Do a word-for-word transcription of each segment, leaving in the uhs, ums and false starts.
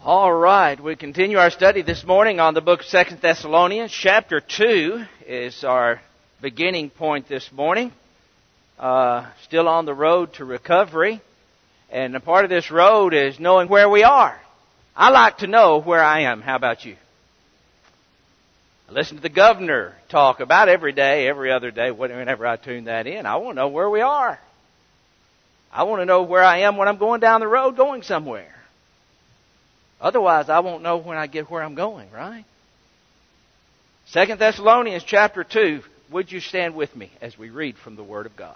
All right, we continue our study this morning on the book of Second Thessalonians. Chapter two is our beginning point this morning. Uh, still on the road to recovery. And a part of this road is knowing where we are. I like to know where I am. How about you? I listen to the governor talk about every day, every other day, whenever I tune that in. I want to know where we are. I want to know where I am when I'm going down the road going somewhere. Otherwise, I won't know when I get where I'm going, right? Second Thessalonians chapter two. Would you stand with me as we read from the Word of God?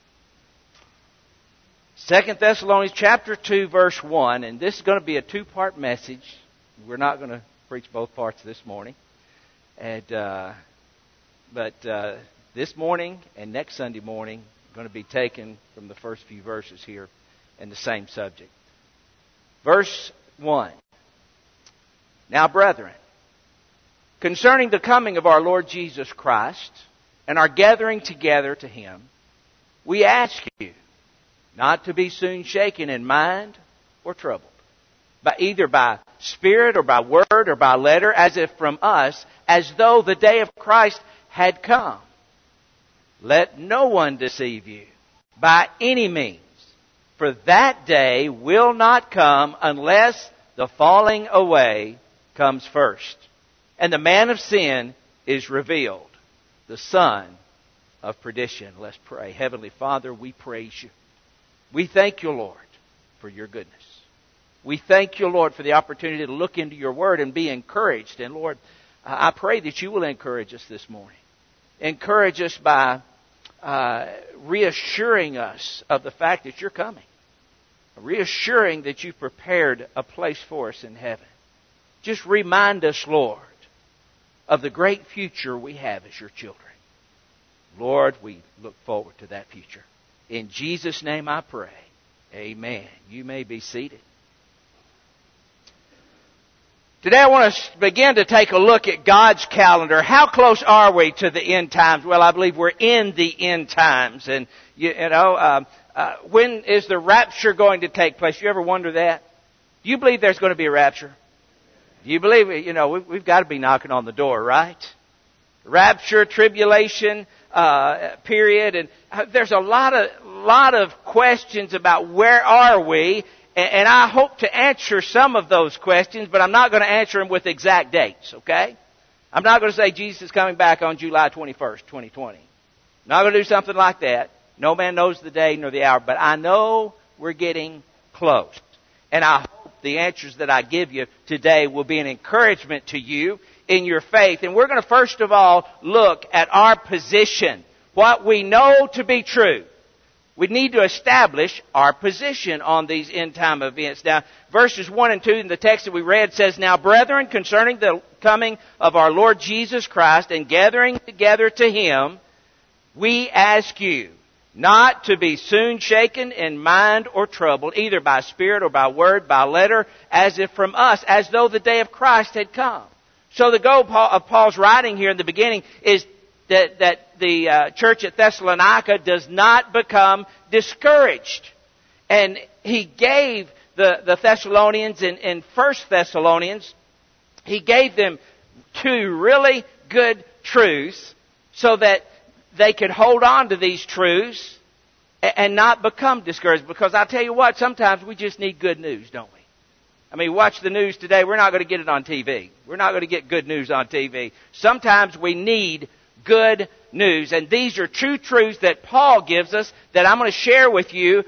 Second Thessalonians chapter two, verse one. And this is going to be a two-part message. We're not going to preach both parts this morning. And uh, But uh, this morning and next Sunday morning are going to be taken from the first few verses here in the same subject. Verse one. Now, brethren, concerning the coming of our Lord Jesus Christ and our gathering together to Him, we ask you not to be soon shaken in mind or troubled, but either by spirit or by word or by letter, as if from us, as though the day of Christ had come. Let no one deceive you by any means, for that day will not come unless the falling away comes first, and the man of sin is revealed, the son of perdition. Let's pray. Heavenly Father, we praise you. We thank you, Lord, for your goodness. We thank you, Lord, for the opportunity to look into your word and be encouraged. And Lord, I pray that you will encourage us this morning. Encourage us by uh, reassuring us of the fact that you're coming. Reassuring that you've prepared a place for us in heaven. Just remind us, Lord, of the great future we have as your children. Lord, we look forward to that future. In Jesus' name I pray. Amen. You may be seated. Today I want to begin to take a look at God's calendar. How close are we to the end times? Well, I believe we're in the end times. And, you, you know, um, uh, when is the rapture going to take place? You ever wonder that? Do you believe there's going to be a rapture? Do you believe, you know, we've, we've got to be knocking on the door, right? Rapture, tribulation, uh, period. And there's a lot of, lot of questions about where are we. And, and I hope to answer some of those questions, but I'm not going to answer them with exact dates, okay? I'm not going to say Jesus is coming back on July twenty-first, twenty twenty. I'm not going to do something like that. No man knows the day nor the hour, but I know we're getting close. And I hope the answers that I give you today will be an encouragement to you in your faith. And we're going to first of all look at our position, what we know to be true. We need to establish our position on these end time events. Now, verses one and two in the text that we read says, Now, brethren, concerning the coming of our Lord Jesus Christ and gathering together to Him, we ask you not to be soon shaken in mind or troubled, either by spirit or by word, by letter, as if from us, as though the day of Christ had come. So the goal of Paul's writing here in the beginning is that, that the uh, church at Thessalonica does not become discouraged. And he gave the, the Thessalonians in, in First Thessalonians, he gave them two really good truths so that they could hold on to these truths and not become discouraged. Because I'll tell you what, sometimes we just need good news, don't we? I mean, watch the news today. We're not going to get it on T V. We're not going to get good news on T V. Sometimes we need good news. And these are true truths that Paul gives us that I'm going to share with you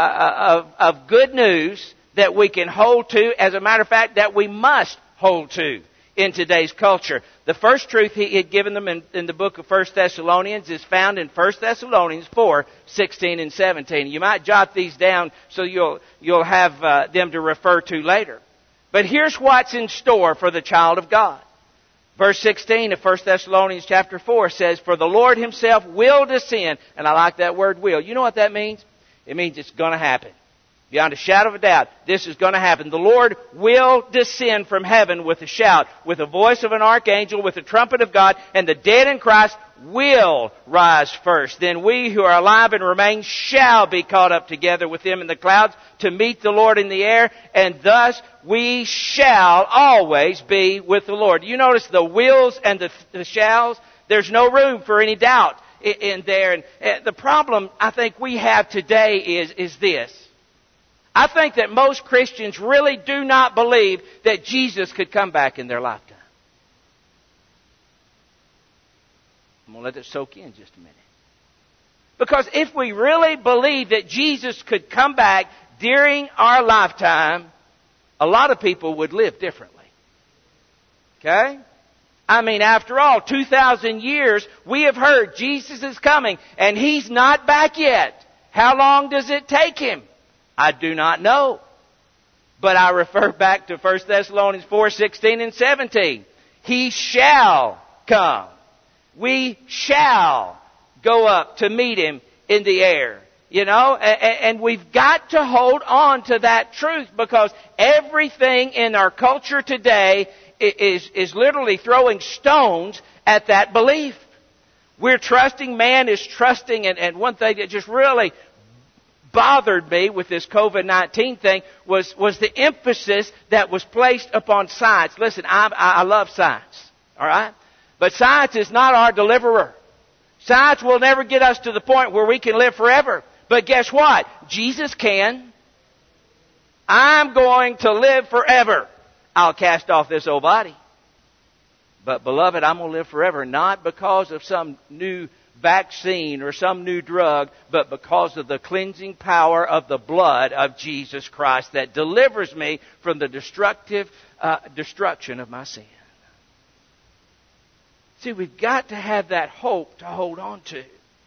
uh, of, of good news that we can hold to. As a matter of fact, that we must hold to in today's culture. The first truth he had given them in, in the book of First Thessalonians is found in First Thessalonians four, sixteen and seventeen. You might jot these down so you'll, you'll have uh, them to refer to later. But here's what's in store for the child of God. Verse sixteen of First Thessalonians chapter four says, For the Lord Himself will descend. And I like that word will. You know what that means? It means it's going to happen. Beyond a shadow of a doubt, this is going to happen. The Lord will descend from heaven with a shout, with the voice of an archangel, with the trumpet of God, and the dead in Christ will rise first. Then we who are alive and remain shall be caught up together with them in the clouds to meet the Lord in the air, and thus we shall always be with the Lord. You notice the wills and the, the shalls? There's no room for any doubt in, in there. And the problem I think we have today is, is this. I think that most Christians really do not believe that Jesus could come back in their lifetime. I'm going to let it soak in just a minute. Because if we really believe that Jesus could come back during our lifetime, a lot of people would live differently. Okay? I mean, after all, two thousand years, we have heard Jesus is coming, and He's not back yet. How long does it take Him? I do not know. But I refer back to First Thessalonians four, sixteen and seventeen. He shall come. We shall go up to meet Him in the air. You know, and we've got to hold on to that truth, because everything in our culture today is, is literally throwing stones at that belief. We're trusting, man is trusting, and, and one thing that just really bothered me with this COVID nineteen thing was, was the emphasis that was placed upon science. Listen, I, I love science, all right? But science is not our deliverer. Science will never get us to the point where we can live forever. But guess what? Jesus can. I'm going to live forever. I'll cast off this old body. But beloved, I'm going to live forever, not because of some new vaccine or some new drug, but because of the cleansing power of the blood of Jesus Christ that delivers me from the destructive uh, destruction of my sin. See, we've got to have that hope to hold on to.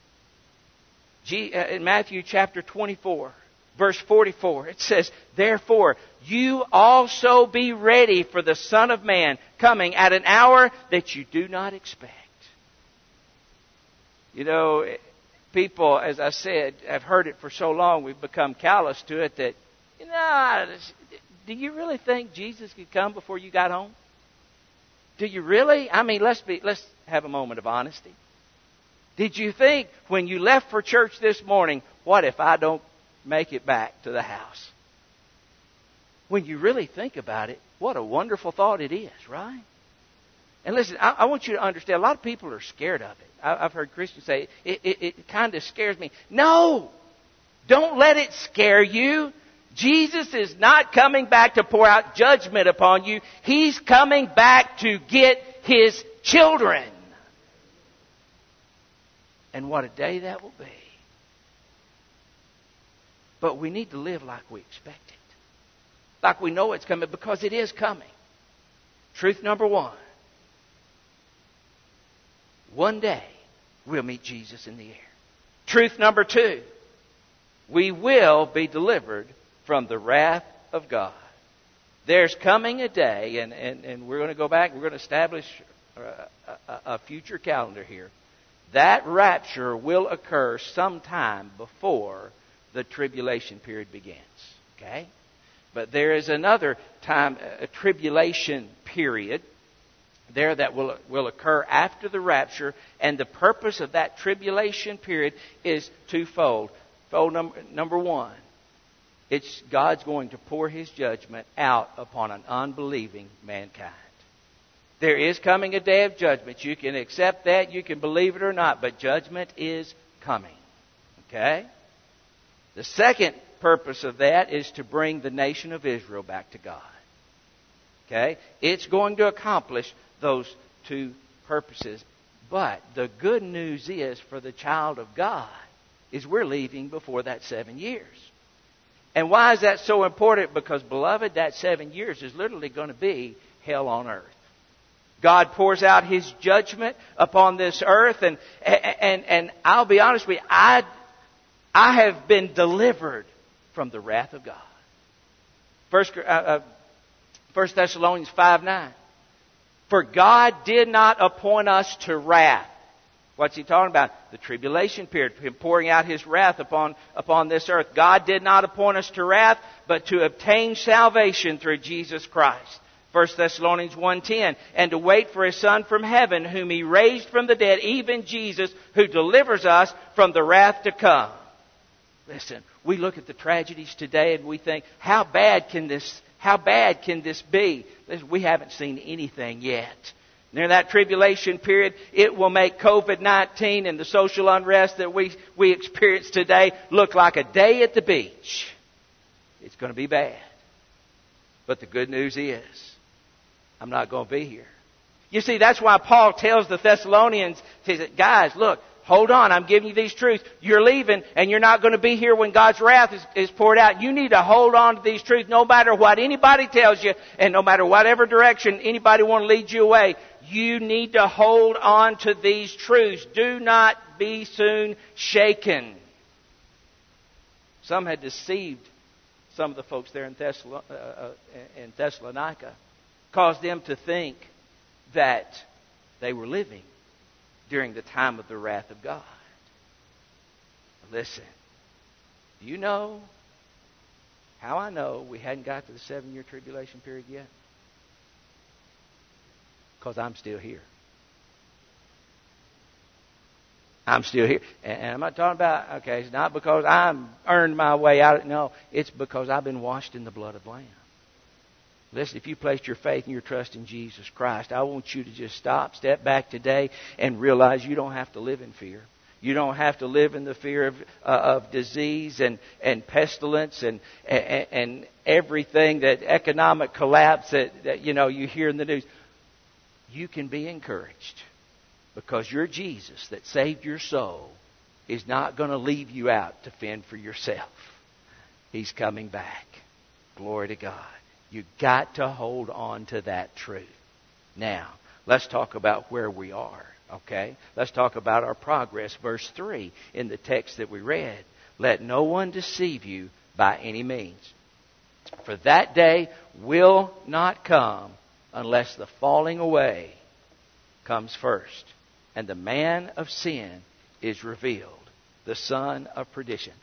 In Matthew chapter twenty-four, verse forty-four, it says, "Therefore, you also be ready for the Son of Man coming at an hour that you do not expect." You know, people, as I said, have heard it for so long, we've become callous to it that, you know, do you really think Jesus could come before you got home? Do you really? I mean, let's be, let's have a moment of honesty. Did you think when you left for church this morning, what if I don't make it back to the house? When you really think about it, what a wonderful thought it is, right? And listen, I, I want you to understand, a lot of people are scared of it. I, I've heard Christians say, it, it, it kind of scares me. No! Don't let it scare you. Jesus is not coming back to pour out judgment upon you. He's coming back to get His children. And what a day that will be. But we need to live like we expect it. Like we know it's coming, because it is coming. Truth number one. One day, we'll meet Jesus in the air. Truth number two. We will be delivered from the wrath of God. There's coming a day, and, and, and we're going to go back, we're going to establish a, a, a future calendar here. That rapture will occur sometime before the tribulation period begins. Okay? But there is another time, a tribulation period there that will, will occur after the rapture. And the purpose of that tribulation period is twofold. Fold number, number one, it's God's going to pour His judgment out upon an unbelieving mankind. There is coming a day of judgment. You can accept that, you can believe it or not, but judgment is coming. Okay? The second purpose of that is to bring the nation of Israel back to God. Okay? It's going to accomplish those two purposes. But the good news is, for the child of God, is we're leaving before that seven years. And why is that so important? Because, beloved, that seven years is literally going to be hell on earth. God pours out His judgment upon this earth, and and and I'll be honest with you, I I have been delivered from the wrath of God. First, uh, uh, First Thessalonians five nine. For God did not appoint us to wrath, What's he talking about? The tribulation period, him pouring out his wrath upon, upon this earth. God did not appoint us to wrath, but to obtain salvation through Jesus Christ. First Thessalonians one ten, and to wait for His Son from heaven, whom He raised from the dead, even Jesus, who delivers us from the wrath to come. Listen, we look at the tragedies today and we think, how bad can this, how bad can this be? Listen, we haven't seen anything yet. During that tribulation period, it will make covid nineteen and the social unrest that we, we experience today look like a day at the beach. It's going to be bad. But the good news is, I'm not going to be here. You see, that's why Paul tells the Thessalonians, he says, guys, look, hold on, I'm giving you these truths. You're leaving and you're not going to be here when God's wrath is, is poured out. You need to hold on to these truths no matter what anybody tells you and no matter whatever direction anybody want to lead you away. You need to hold on to these truths. Do not be soon shaken. Some had deceived some of the folks there in, Thessalon- uh, in Thessalonica, caused them to think that they were living during the time of the wrath of God. Listen, do you know how I know we hadn't got to the seven-year tribulation period yet? Because I'm still here. I'm still here. And I'm not talking about, okay, it's not because I'm earned my way out. No, it's because I've been washed in the blood of the Lamb. Listen, if you placed your faith and your trust in Jesus Christ, I want you to just stop, step back today, and realize you don't have to live in fear. You don't have to live in the fear of, uh, of disease and, and pestilence and, and and everything, that economic collapse that, that you know you hear in the news. You can be encouraged because your Jesus that saved your soul is not going to leave you out to fend for yourself. He's coming back. Glory to God. You've got to hold on to that truth. Now, let's talk about where we are, okay? Let's talk about our progress. Verse three in the text that we read. Let no one deceive you by any means. For that day will not come unless the falling away comes first, and the man of sin is revealed, the son of perdition.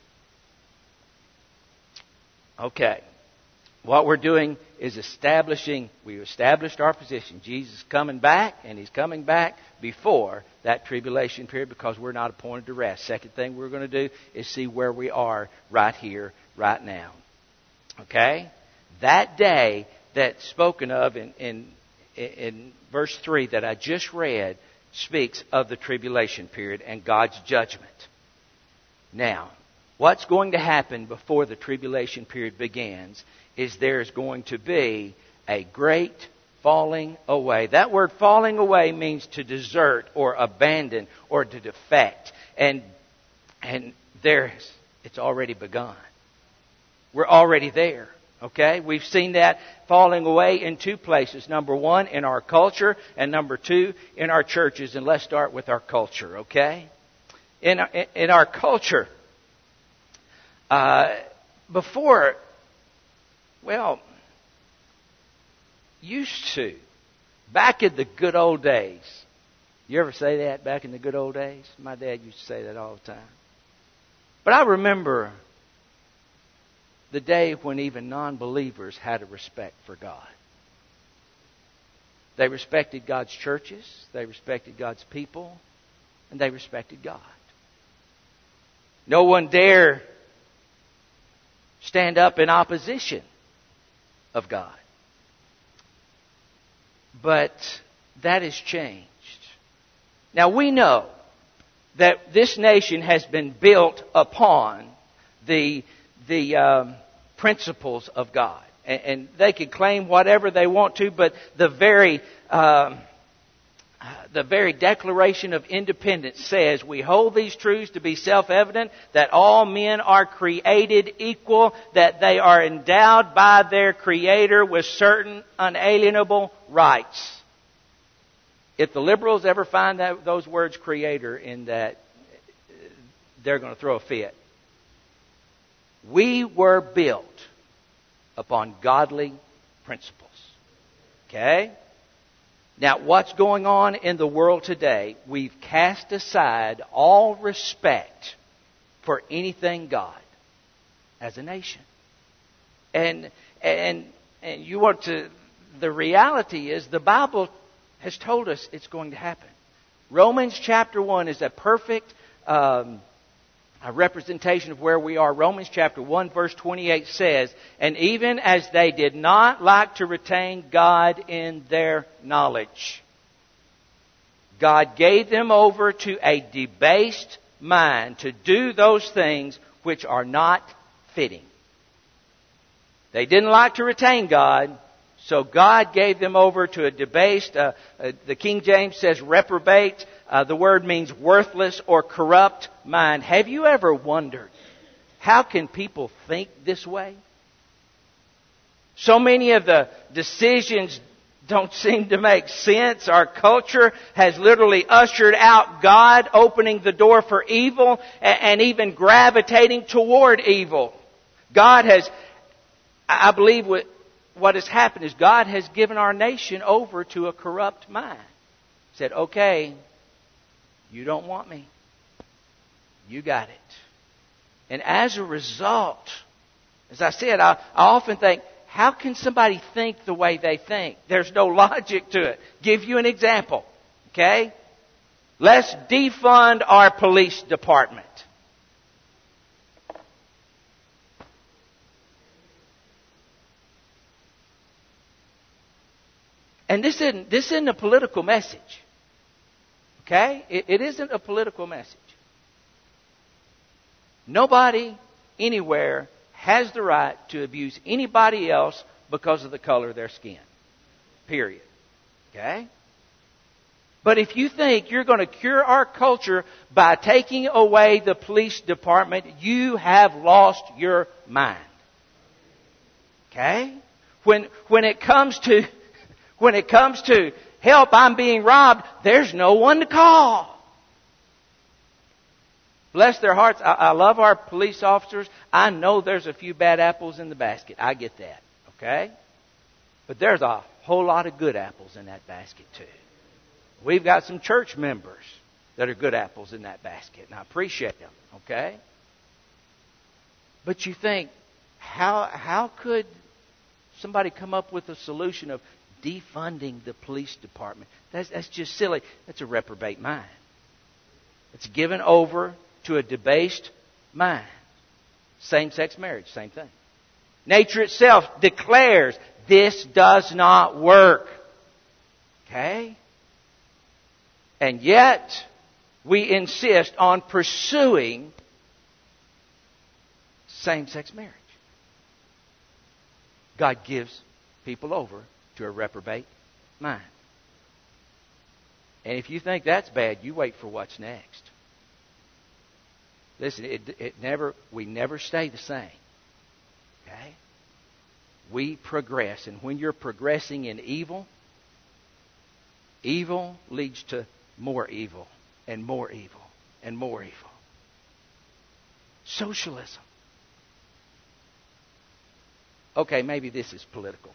Okay. What we're doing is establishing, we've established our position. Jesus is coming back, and He's coming back before that tribulation period because we're not appointed to rest. Second thing we're going to do is see where we are right here, right now. Okay? That day that's spoken of in, in, in verse three that I just read speaks of the tribulation period and God's judgment. Now, what's going to happen before the tribulation period begins is there's going to be a great falling away. That word falling away means to desert or abandon or to defect. And and there's it's already begun. We're already there. Okay? We've seen that falling away in two places. Number one, in our culture, and number two, in our churches. And let's start with our culture, okay? In in our culture, uh, before, well, used to, back in the good old days. You ever say that, back in the good old days? My dad used to say that all the time. But I remember the day when even non-believers had a respect for God. They respected God's churches, they respected God's people, and they respected God. No one dare stand up in opposition of God. But that has changed. Now we know that this nation has been built upon the the um, principles of God. And, and they can claim whatever they want to, but the very um, the very Declaration of Independence says we hold these truths to be self-evident, that all men are created equal, that they are endowed by their Creator with certain unalienable rights. If the liberals ever find that those words creator in that, they're going to throw a fit. We were built upon godly principles. Okay? Now, what's going on in the world today, we've cast aside all respect for anything God as a nation. And and and you want to, the reality is the Bible has told us it's going to happen. Romans chapter one is a perfect um, a representation of where we are. Romans chapter one verse twenty-eight says, "And even as they did not like to retain God in their knowledge, God gave them over to a debased mind to do those things which are not fitting." They didn't like to retain God, so God gave them over to a debased, uh, uh, the King James says reprobate. Uh, the word means worthless or corrupt mind. Have you ever wondered, how can people think this way? So many of the decisions don't seem to make sense. Our culture has literally ushered out God, opening the door for evil and, and even gravitating toward evil. God has, I believe what, what has happened is God has given our nation over to a corrupt mind. Said, okay, you don't want me. You got it. And as a result, as I said, I, I often think, how can somebody think the way they think? There's no logic to it. Give you an example. Okay? Let's defund our police department. And this isn't, this isn't a political message. Okay? It, it isn't a political message. Nobody anywhere has the right to abuse anybody else because of the color of their skin. Period. Okay? But if you think you're going to cure our culture by taking away the police department, you have lost your mind. Okay? When, when it comes to, when it comes to help, I'm being robbed, there's no one to call. Bless their hearts. I, I love our police officers. I know there's a few bad apples in the basket. I get that. Okay? But there's a whole lot of good apples in that basket too. We've got some church members that are good apples in that basket, and I appreciate them. Okay? But you think, how how could somebody come up with a solution of defunding the police department? That's, that's just silly. That's a reprobate mind. It's given over to a debased mind. Same-sex marriage, same thing. Nature itself declares this does not work. Okay? And yet, we insist on pursuing same-sex marriage. God gives people over to a reprobate mind. And if you think that's bad, you wait for what's next. Listen, it, it never, we never stay the same. Okay? We progress. And when you're progressing in evil, evil leads to more evil and more evil and more evil. Socialism. Okay, maybe this is political.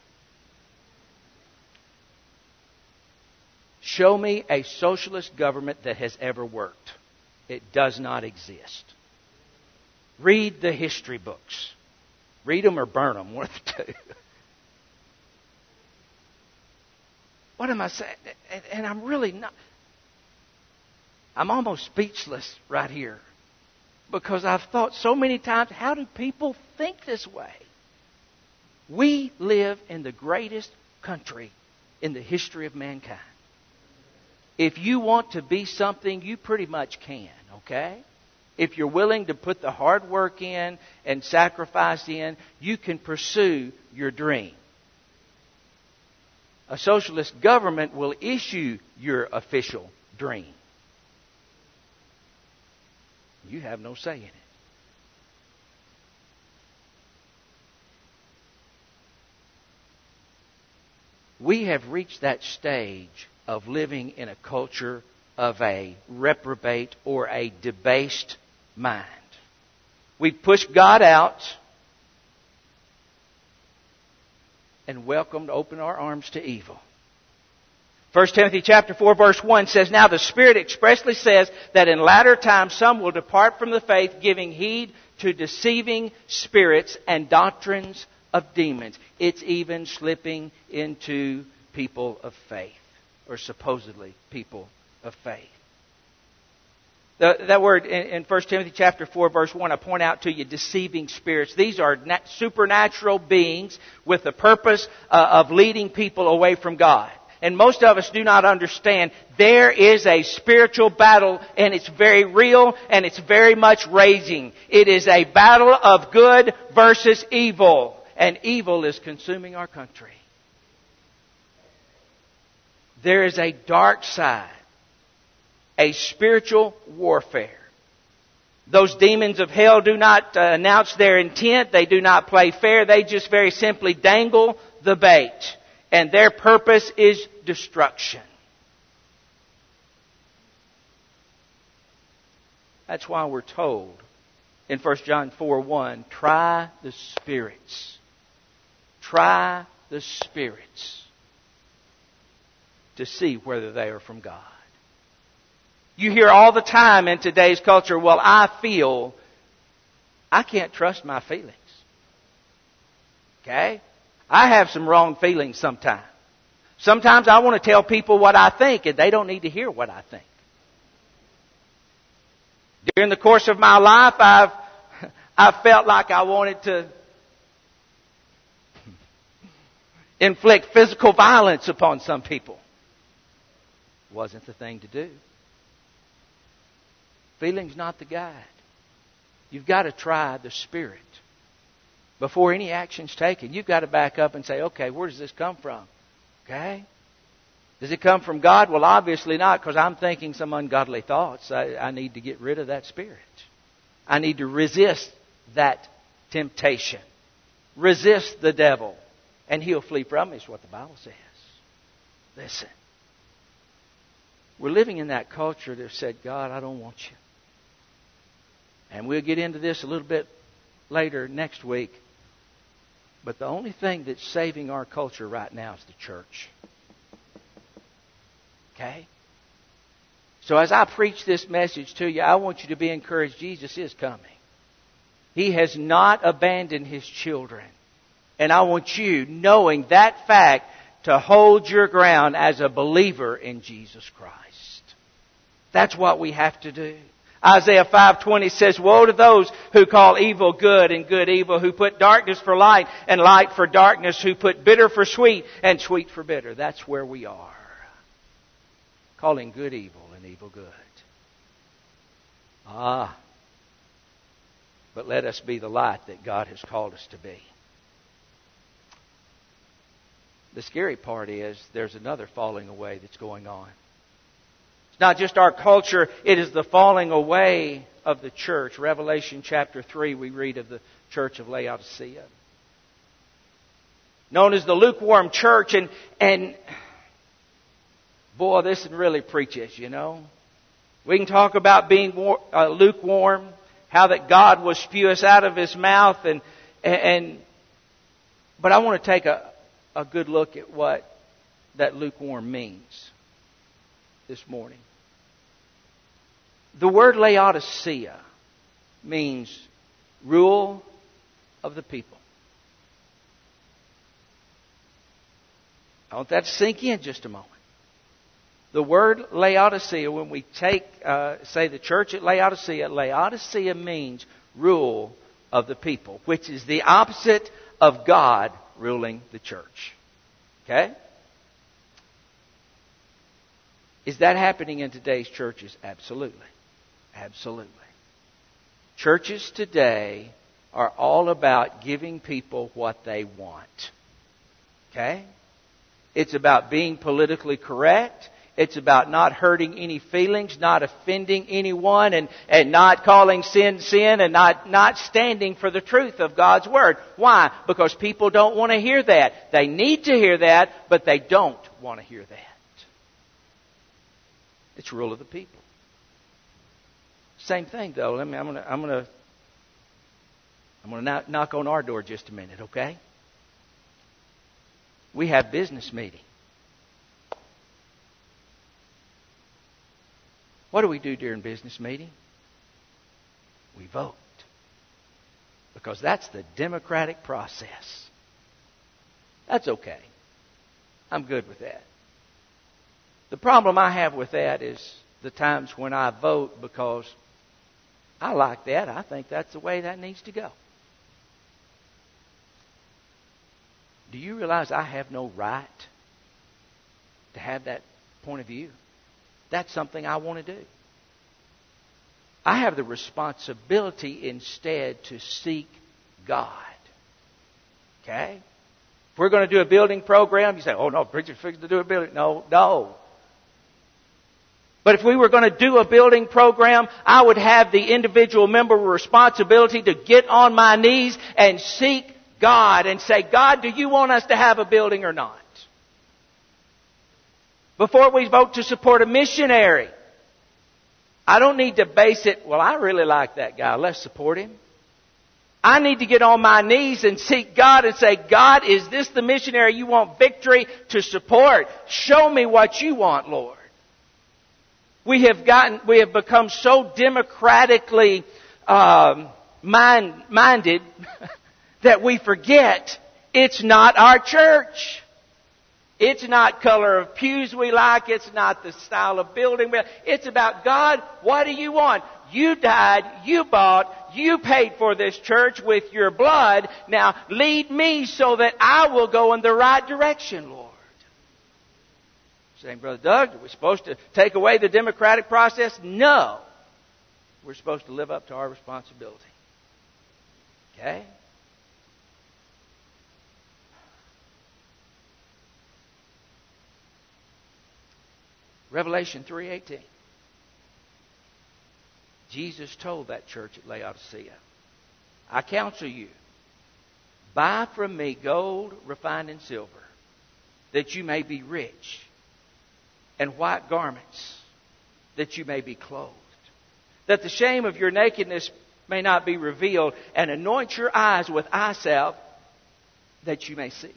Show me a socialist government that has ever worked. It does not exist. Read the history books. Read them or burn them, one of the two. What am I saying? And, and I'm really not... I'm almost speechless right here. Because I've thought so many times, how do people think this way? We live in the greatest country in the history of mankind. If you want to be something, you pretty much can, okay? If you're willing to put the hard work in and sacrifice in, you can pursue your dream. A socialist government will issue your official dream. You have no say in it. We have reached that stage of living in a culture of a reprobate or a debased mind. We've pushed God out and welcomed, opened our arms to evil. First Timothy chapter four verse one says, "Now the Spirit expressly says that in latter times some will depart from the faith, giving heed to deceiving spirits and doctrines of demons." It's even slipping into people of faith, or supposedly people of faith. The, that word in, in First Timothy chapter four verse one, I point out to you, deceiving spirits. These are na- supernatural beings with the purpose uh, of leading people away from God. And most of us do not understand there is a spiritual battle, and it's very real and it's very much raging. It is a battle of good versus evil. And evil is consuming our country. There is a dark side, a spiritual warfare. Those demons of hell do not uh, announce their intent. They do not play fair. They just very simply dangle the bait. And their purpose is destruction. That's why we're told in First John four one, try the spirits. Try the spirits to see whether they are from God. You hear all the time in today's culture, well, I feel, I can't trust my feelings. Okay? I have some wrong feelings sometimes. Sometimes I want to tell people what I think, and they don't need to hear what I think. During the course of my life, I've I felt like I wanted to inflict physical violence upon some people. Wasn't the thing to do. Feeling's not the guide. You've got to try the Spirit. Before any action's taken, you've got to back up and say, okay, where does this come from? Okay? Does it come from God? Well, obviously not, because I'm thinking some ungodly thoughts. I, I need to get rid of that spirit. I need to resist that temptation. Resist the devil, and he'll flee from me, is what the Bible says. Listen. We're living in that culture that said, God, I don't want you. And we'll get into this a little bit later next week. But the only thing that's saving our culture right now is the church. Okay? So as I preach this message to you, I want you to be encouraged. Jesus is coming. He has not abandoned His children. And I want you, knowing that fact, to hold your ground as a believer in Jesus Christ. That's what we have to do. Isaiah five twenty says, "Woe to those who call evil good and good evil, who put darkness for light and light for darkness, who put bitter for sweet and sweet for bitter." That's where we are. Calling good evil and evil good. Ah. But let us be the light that God has called us to be. The scary part is there's another falling away that's going on. It's not just our culture, it is the falling away of the church. Revelation chapter three, we read of the church of Laodicea. Known as the lukewarm church, and, and boy, this really preaches, you know. We can talk about being war, uh, lukewarm, how that God will spew us out of His mouth, and, and but I want to take a, a good look at what that lukewarm means this morning. The word Laodicea means rule of the people. I want that to sink in just a moment. The word Laodicea, when we take, uh, say the church at Laodicea, Laodicea means rule of the people, which is the opposite of God ruling the church. Okay? Is that happening in today's churches? Absolutely. Absolutely. Churches today are all about giving people what they want. Okay? It's about being politically correct. It's about not hurting any feelings, not offending anyone, and, and not calling sin sin, and not, not standing for the truth of God's Word. Why? Because people don't want to hear that. They need to hear that, but they don't want to hear that. It's rule of the people. Same thing, though. Let me, I'm going to I'm going to I'm going to knock on our door just a minute, okay? We have business meeting. What do we do during business meeting? We vote. Because that's the democratic process. That's okay. I'm good with that. The problem I have with that is the times when I vote because I like that. I think that's the way that needs to go. Do you realize I have no right to have that point of view? That's something I want to do. I have the responsibility instead to seek God. Okay? If we're going to do a building program, you say, oh no, preacher's fixing to do a building. No, no. But if we were going to do a building program, I would have the individual member responsibility to get on my knees and seek God and say, God, do you want us to have a building or not? Before we vote to support a missionary, I don't need to base it, well, I really like that guy, let's support him. I need to get on my knees and seek God and say, God, is this the missionary you want victory to support? Show me what you want, Lord. We have gotten, we have become so democratically um, mind, minded that we forget it's not our church. It's not color of pews we like. It's not the style of building we like. It's about, God, what do you want? You died, you bought, you paid for this church with your blood. Now lead me so that I will go in the right direction, Lord. Saying, Brother Doug, are we supposed to take away the democratic process? No. We're supposed to live up to our responsibility. Okay? Revelation three eighteen. Jesus told that church at Laodicea, I counsel you, buy from me gold refined in silver, that you may be rich, and white garments, that you may be clothed, that the shame of your nakedness may not be revealed, and anoint your eyes with eye salve, that you may see.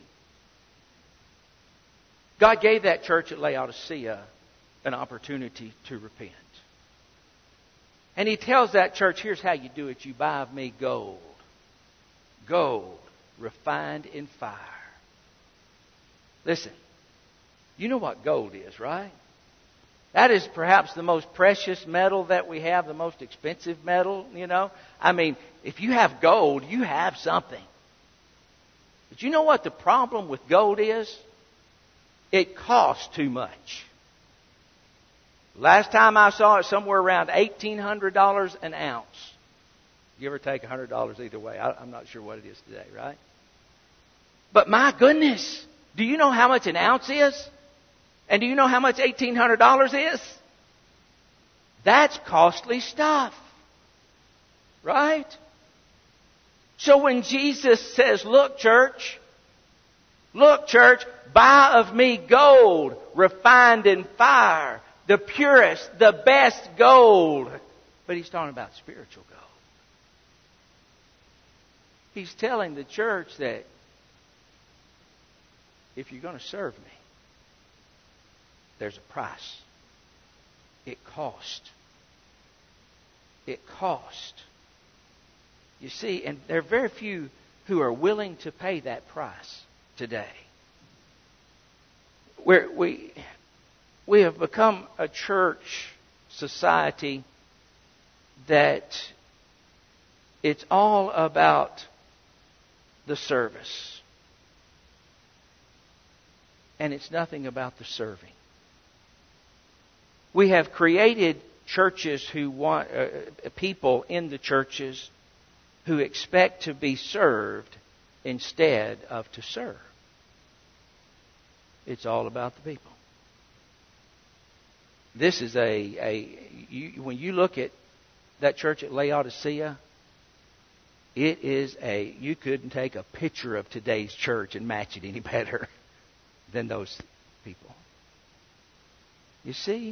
God gave that church at Laodicea an opportunity to repent. And He tells that church, here's how you do it. You buy of me gold. Gold refined in fire. Listen, you know what gold is, right? That is perhaps the most precious metal that we have, the most expensive metal, you know. I mean, if you have gold, you have something. But you know what the problem with gold is? It costs too much. Last time I saw it, somewhere around eighteen hundred dollars an ounce. Give or take one hundred dollars either way. I, I'm not sure what it is today, right? But my goodness, do you know how much an ounce is? And do you know how much eighteen hundred dollars is? That's costly stuff. Right? So when Jesus says, look, church, look, church, buy of me gold refined in fire, the purest, the best gold. But He's talking about spiritual gold. He's telling the church that if you're going to serve me, there's a price. It cost. It cost. You see, and there are very few who are willing to pay that price today. We're, we we have become a church society that it's all about the service. And it's nothing about the serving. We have created churches who want, uh, people in the churches who expect to be served instead of to serve. It's all about the people. This is a, a you, when you look at that church at Laodicea, it is a, you couldn't take a picture of today's church and match it any better than those people. You see,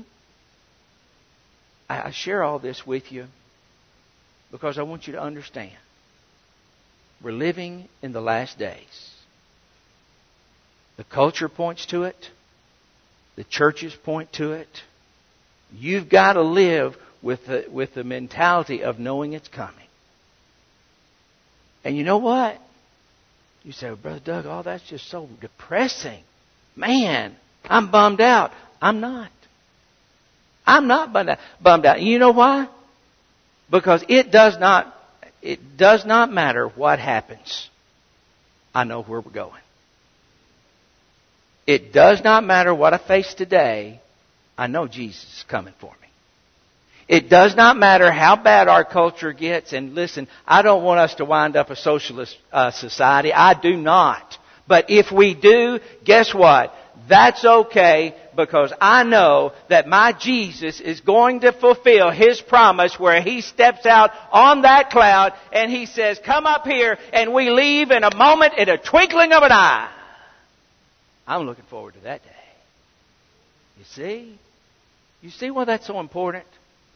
I share all this with you because I want you to understand we're living in the last days. The culture points to it. The churches point to it. You've got to live with the, with the mentality of knowing it's coming. And you know what? You say, well, Brother Doug, oh, that's just so depressing. Man, I'm bummed out. I'm not. I'm not bummed out. You know why? Because it does not, it does not matter what happens. I know where we're going. It does not matter what I face today. I know Jesus is coming for me. It does not matter how bad our culture gets. And listen, I don't want us to wind up a socialist uh, society. I do not. But if we do, guess what? That's okay, because I know that my Jesus is going to fulfill His promise where He steps out on that cloud and He says, come up here, and we leave in a moment, in a twinkling of an eye. I'm looking forward to that day. You see? You see why that's so important?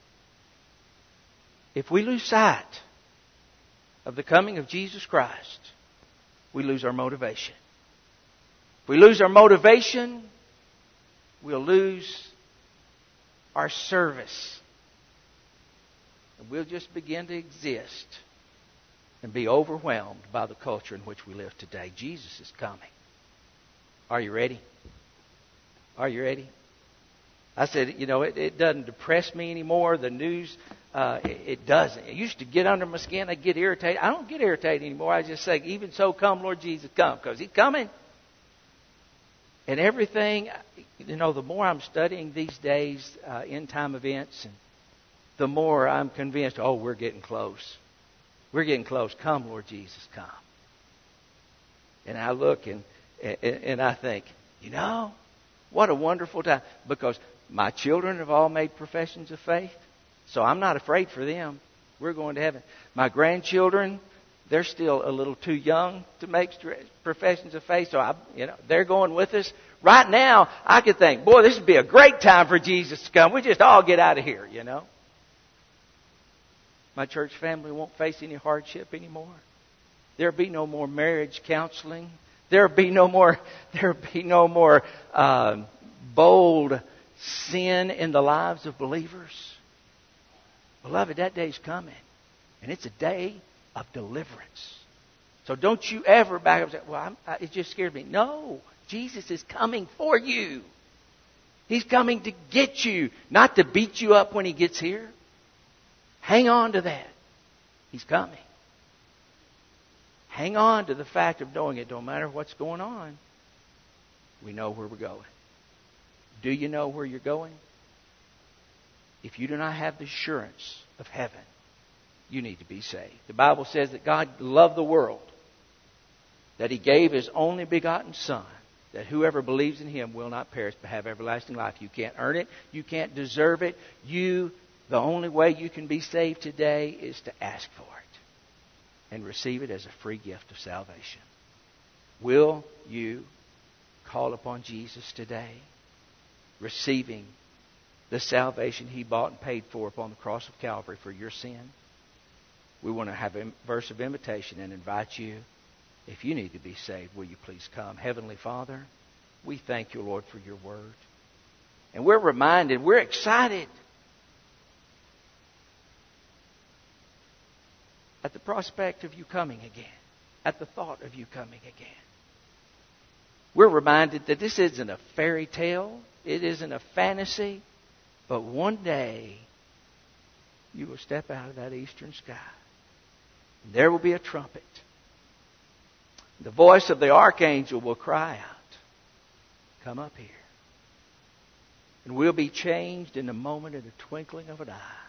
If we lose sight of the coming of Jesus Christ, we lose our motivation. If we lose our motivation, we'll lose our service. And we'll just begin to exist and be overwhelmed by the culture in which we live today. Jesus is coming. Are you ready? Are you ready? I said, you know, it, it doesn't depress me anymore. The news, uh, it, it doesn't. It used to get under my skin. I get irritated. I don't get irritated anymore. I just say, even so, come, Lord Jesus, come. Because He's coming. And everything, you know, the more I'm studying these days, uh, end-time events, and the more I'm convinced, oh, we're getting close. We're getting close. Come, Lord Jesus, come. And I look and, and, and I think, you know, what a wonderful time. Because my children have all made professions of faith. So I'm not afraid for them. We're going to heaven. My grandchildren, they're still a little too young to make professions of faith. So I, you know, they're going with us. Right now, I could think, boy, this would be a great time for Jesus to come. We just all get out of here, you know. My church family won't face any hardship anymore. There'll be no more marriage counseling. There'll be no more. There'll be no more uh, bold sin in the lives of believers. Beloved, that day's coming, and it's a day of deliverance. So don't you ever back up and say, "Well, I'm, I, it just scared me." No, Jesus is coming for you. He's coming to get you, not to beat you up when He gets here. Hang on to that. He's coming. Hang on to the fact of knowing it. Don't matter what's going on. We know where we're going. Do you know where you're going? If you do not have the assurance of heaven, you need to be saved. The Bible says that God loved the world, that He gave His only begotten Son, that whoever believes in Him will not perish but have everlasting life. You can't earn it. You can't deserve it. You, the only way you can be saved today is to ask for it and receive it as a free gift of salvation. Will you call upon Jesus today, receiving the salvation He bought and paid for upon the cross of Calvary for your sin? We want to have a verse of invitation and invite you. If you need to be saved, will you please come? Heavenly Father, we thank You, Lord, for Your word. And we're reminded, we're excited at the prospect of You coming again, at the thought of You coming again. We're reminded that this isn't a fairy tale, it isn't a fantasy, but one day You will step out of that eastern sky. And there will be a trumpet. The voice of the archangel will cry out, "Come up here." And we'll be changed in a moment, in the twinkling of an eye.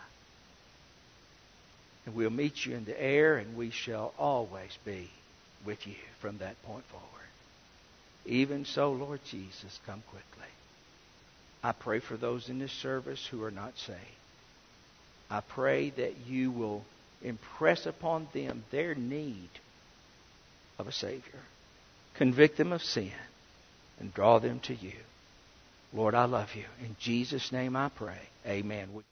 And we'll meet You in the air, and we shall always be with You from that point forward. Even so, Lord Jesus, come quickly. I pray for those in this service who are not saved. I pray that You will impress upon them their need of a Savior. Convict them of sin and draw them to You. Lord, I love You. In Jesus' name I pray. Amen.